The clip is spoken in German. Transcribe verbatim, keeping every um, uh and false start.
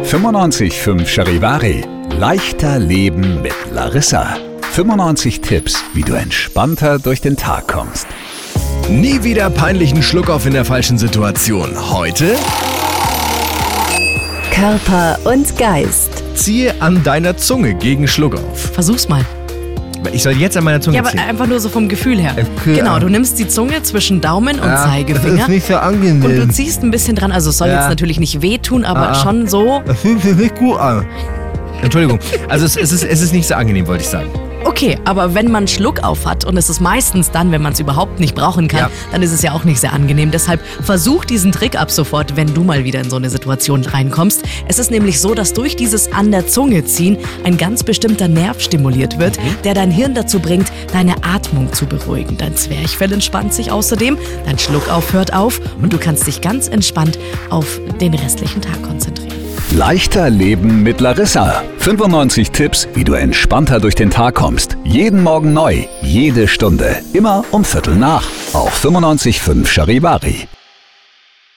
fünfundneunzig Komma fünf Charivari. Leichter Leben mit Larissa. fünfundneunzig Tipps, wie du entspannter durch den Tag kommst. Nie wieder peinlichen Schluckauf in der falschen Situation. Heute Körper und Geist. ziehe an deiner Zunge gegen Schluckauf. Versuch's mal. Ich soll jetzt an meiner Zunge Ja, aber ziehen. einfach nur so vom Gefühl her. Okay, Genau, ja. du nimmst die Zunge zwischen Daumen und Das Zeigefinger ist nicht so angenehm. und du ziehst ein bisschen dran. Also es soll Ja. jetzt natürlich nicht wehtun, aber Ah. schon so. Das fühlt sich nicht gut an. Entschuldigung. Also es, es, ist, es ist nicht so angenehm, wollte ich sagen. Okay, aber wenn man Schluckauf hat, und es ist meistens dann, wenn man es überhaupt nicht brauchen kann, Ja. dann ist es ja auch nicht sehr angenehm. Deshalb versuch diesen Trick ab sofort, wenn du mal wieder in so eine Situation reinkommst. Es ist nämlich so, dass durch dieses an der Zunge ziehen ein ganz bestimmter Nerv stimuliert wird, der dein Hirn dazu bringt, deine Atmung zu beruhigen. Dein Zwerchfell entspannt sich außerdem, dein Schluckauf hört auf und du kannst dich ganz entspannt auf den restlichen Tag konzentrieren. Leichter Leben mit Larissa. fünfundneunzig Tipps, wie du entspannter durch den Tag kommst. Jeden Morgen neu, jede Stunde. Immer um Viertel nach. Auf fünfundneunzig Komma fünf Charivari.